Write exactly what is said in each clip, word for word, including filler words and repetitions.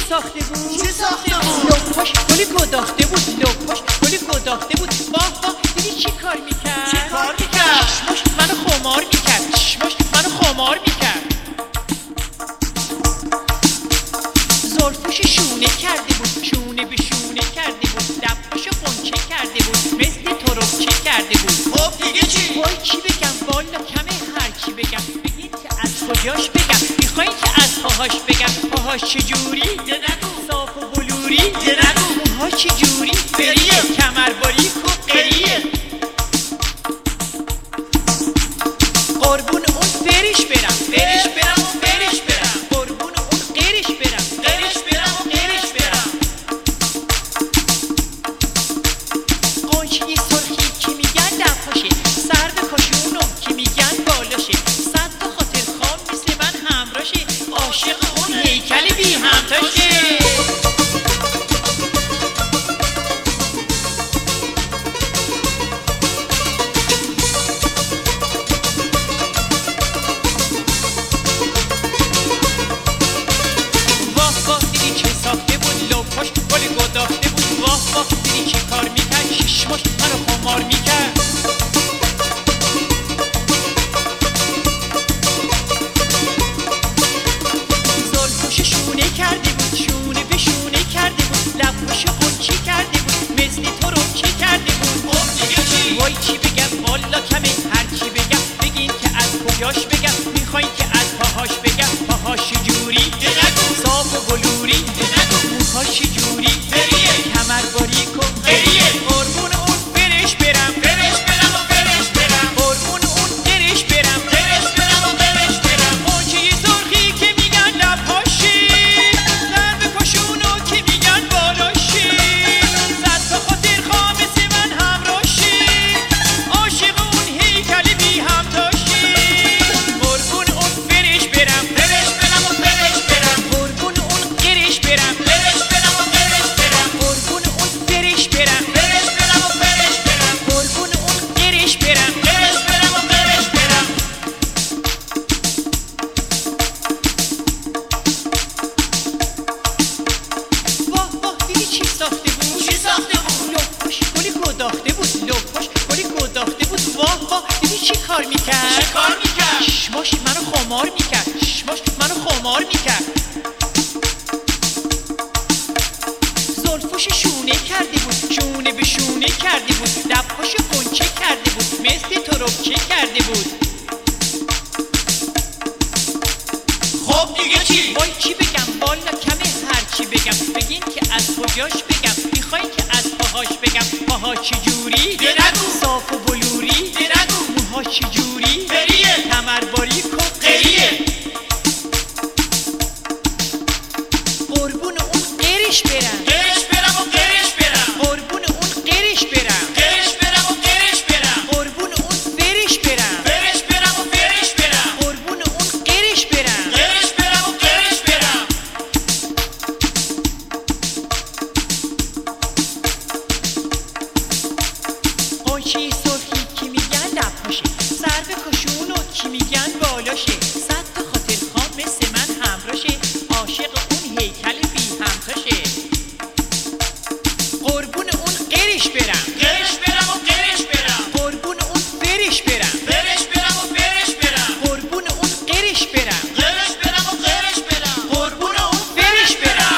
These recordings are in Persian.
ساخته بود؟ چی ساخته بود؟ لپاش گلی گداخته بود، لپاش گلی گداخته بود. واه واه دیدی چی کار میکرد؟ چی کار میکرد؟ چشماش منو خمار میکرد، چشماش منو خمار میکرد. زلفش شونه کرده بود، شونه به شونه کرده بود. لباشو قنچه کرده بود، مثل تربچه کرده بود. خب دیگه چی؟ وای چی بگم والا کمه هر چی بگم. بگید که از کجاش بگم؟ میخواین که از پاهاش بگم؟ پاهاش چجوری؟ یه نگو. صاف و بلوری؟ یه نگو. موهاش چجوری؟ فریه. کمر باریک و قریه. قربون اون فرش برم، برش برم و برش برم. قربون اون قرش برم، برش برم و برش برم. قنچه سرخی که میگن لب‌هاشه، سر به کاشونم که میگن بالاشه. صد تا خاطر خواب مثل من همراشه، عاشق اون هیکل بی همتاشه. واه واه دیدی چه ساخته بود؟ لپاش گلی گداخته بود. واه واه دیدی چه کار میکرد؟ چشماش منو خمار میکرد. زلفش شونه کرده بود، شونه به شونه کرده بود. لباش قنچه کرده بود، مثل تربچه کرده بود. خب دیگه چی؟ وای چی بگم والا کمه هر چی بگم. بگین که از کجاش بگم؟ میخواین که از پاهاش بگم؟ پاهاش چجوری؟ یه نگو. صاف و بلوری؟ یه نگو. موهاش چجوری؟ فریه. کمر باریک و قریه. قربون اون برش برم، برش برم و برش برم. قربون اون قرش برم. برش برم و برش برم. قنچه سرخی که میگن لب‌هاشی، سر به کاشونو که میگن بالاشی. صد تا خاطر خواه مثل من همراشی، عاشق اون هیکل بی همتاشی. قربون اون برش برم، برش برم و برش برم. قربون اون قرش برم، برش برم و برش برم. قربون اون برش برم، برش برم و برش برم. قربون اون قرش برم. برش برم و برش برم. واه واه دیدی چی ساخته بود؟ چی ساخته بود؟ لپاش گلی گداخته بود، لپاش گلی گداخته بود. واه واه دیدی چی کار میکرد؟ چی کار میکرد؟ چشماش منو خمار میکرد، چشماش منو خمار میکرد. زلفش شونه کرده بود، شونه به شونه کرده بود. لباش قنچه کرده بود، مثل تربچه کرده بود. خب دیگه چی؟ وای چی بگم والا کمه هر چی بگم. بگین که از کجاش بگم؟ میخواین که از پاهاش بگم؟ پاهاش چجوری؟ یه نگو. صاف و بلوری؟ یه نگو. موهاش چجوری؟ فریه. کمر باریک و قریه. قربون اون قرش برم، برش برم و برش برم. قربون اون قرش برم، برش برم و برش برم. قربون اون فرش برم، برش برم و برش برم. قربون اون قرش برم. برش برم و برش برم. قنچه سرخی که میگن لب‌هاشه، سر به کاشونو که میگن بالاشه. صد تا خاطر خواب مثل من همراشه، عاشق اون هیکل بی همتاشه. قربون اون قرش برم، برش برم و برش برم. قربون اون فرش برم، برش برم و برش برم. قربون اون قرش برم، برش برم و برش برم. قربون اون فرش برم.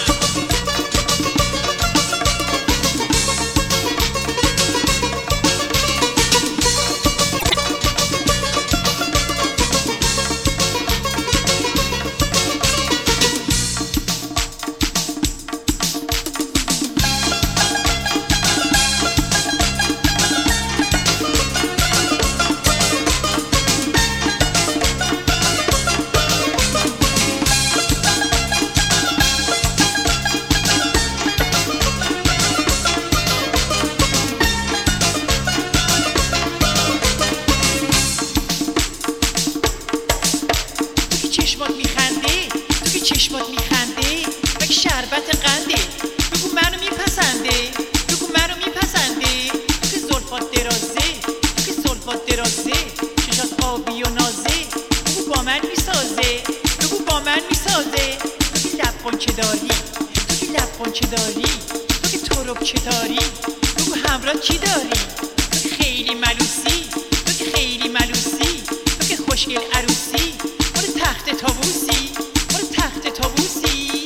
چشمات میخنده، تو که چشمات میخنده مگه شربت قنده؟ بگو منو میپسنده، بگو منو میپسنده. تو که زلفات درازه، تو که زلفات درازه. چشات آبی و نازه، بگو با من میسازه، بگو با من میسازه. تو که لب قنچه داری، تو که لب قنچه داری، تو که تربچه داری، بگو همراه کی داری؟ تو که خیلی ملوسی، تو که خیلی ملوسی، تو که خوشگل عروسی، برو تخت طاووسی، برو تخت طاووسی.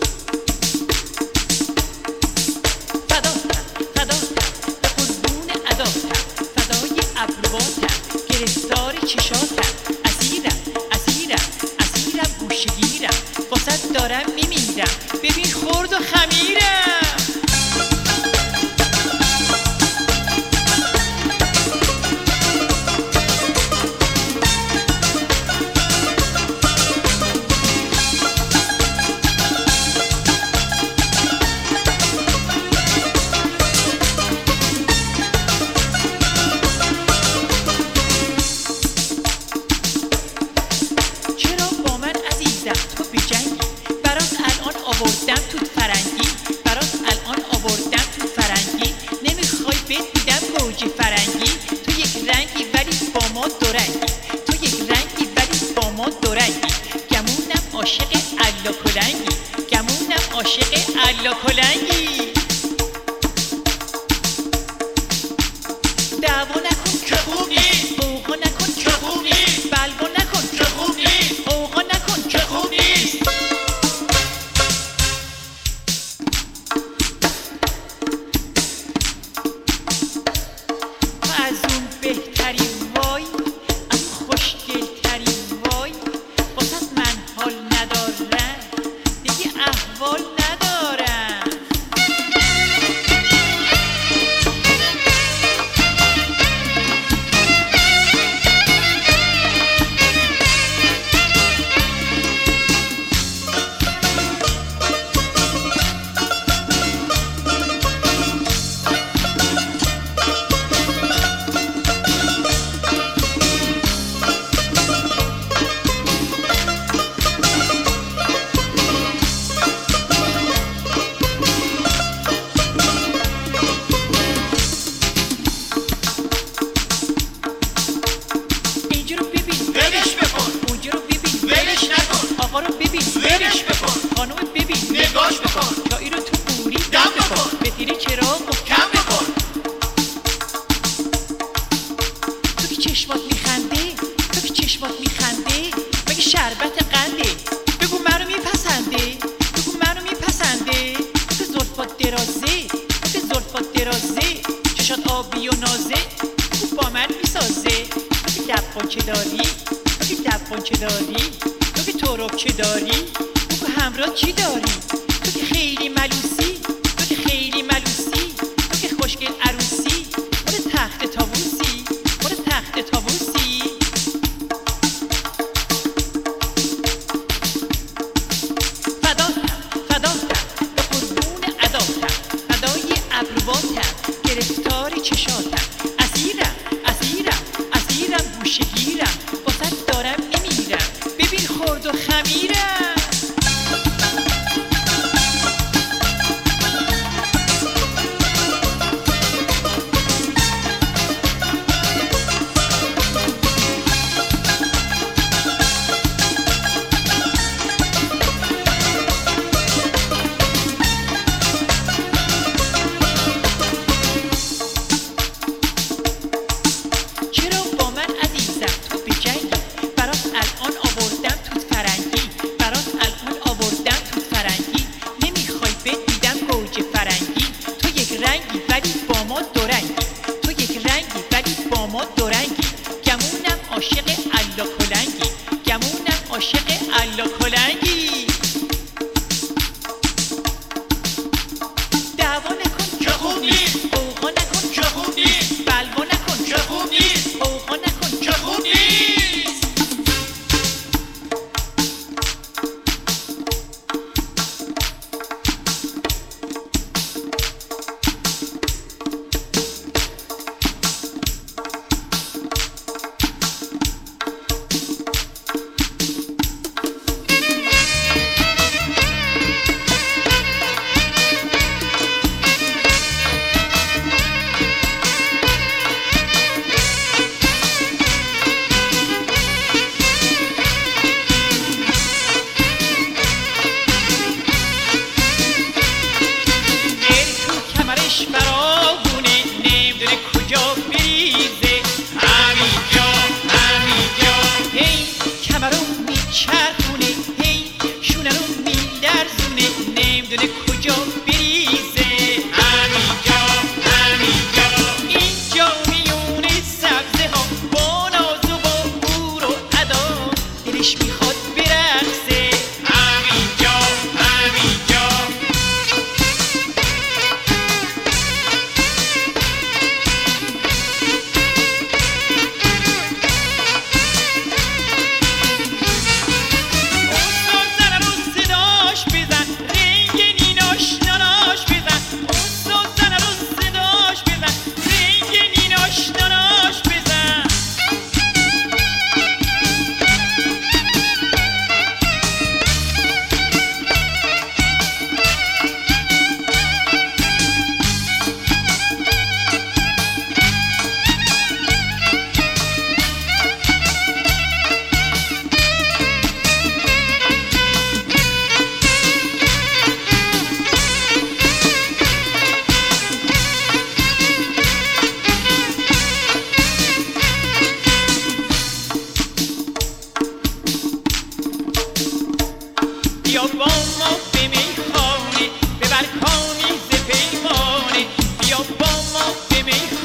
فداتم فداتم به قربون عداتم، فدای ابرواتم گرفتار چشاتم، اسیرم اسیرم اسیرم گوشگیرم، واسه دارم میمیرم ببین خرد و خمیرم. آوردم توت فرنگی، برات الان آوردم توت فرنگی، نمیخوای بهت میدم گوجه فرنگی، تو یک رنگی ولی با ما دو رنگی، تو یک رنگی ولی با ما دو رنگی، گمونم عاشق الا کلنگی، گمونم عاشق الا کلنگی. دعوا نکن که خوب نیست، بوقا نکن که خوب نیست، بلوا نکن که خوب نیست، اوقا نکن که خوب نیست. از اون بهتری وای، از خوشگل تری وای، واسه من حال ندارم دیگه احوال ندارم. آقا رو ببین ولش بکن، خانوم ببین نگاش بکن، چایی رو تو بوری دم بکن، به تیره چراغ و کم بکن. تو که چشمات میخنده، تو که چشمات میخنده، مگه شربت قنده؟ بگو منو میپسنده، بگو منو میپسنده. تو که زلفات درازه، تو که زلفات درازه، چشات آبی و نازه، بگو با من میسازه. تو که لب قنچه داری، تو که لب قنچه داری، تو که تربچه داری، بگو همراه کی داری؟ تو که خیلی ملوسی، تو که خیلی ملوسی، تو که خوشگل عروسی، برو تخت طاووسی، برو تخت طاووسی. فداتم فداتم به قربون عداتم، فدای ابرواتم گرفتار چشاتم، اسیرم اسیرم اسیرم گوشگیرم، واسه دارم میمیرم ببین خرد و خمیرم. چرا با من عزیزم تو بجنگی؟ برات الان آوردم توت فرنگی، برات الان آوردم توت فرنگی، نمیخوای بهت میدم گوجه فرنگی، تو یک رنگی ولی با ما دو رنگی، تو یک رنگی ولی با ما دو رنگی، گمونم عاشق الا کلنگی، گمونم عاشق الا کلنگی. دعوا نکن که خوب نیست، اوقا نکن که خوب نیست، بلوا نکن که خوب نیست، اوقا نکن که خوب نیست. میخوام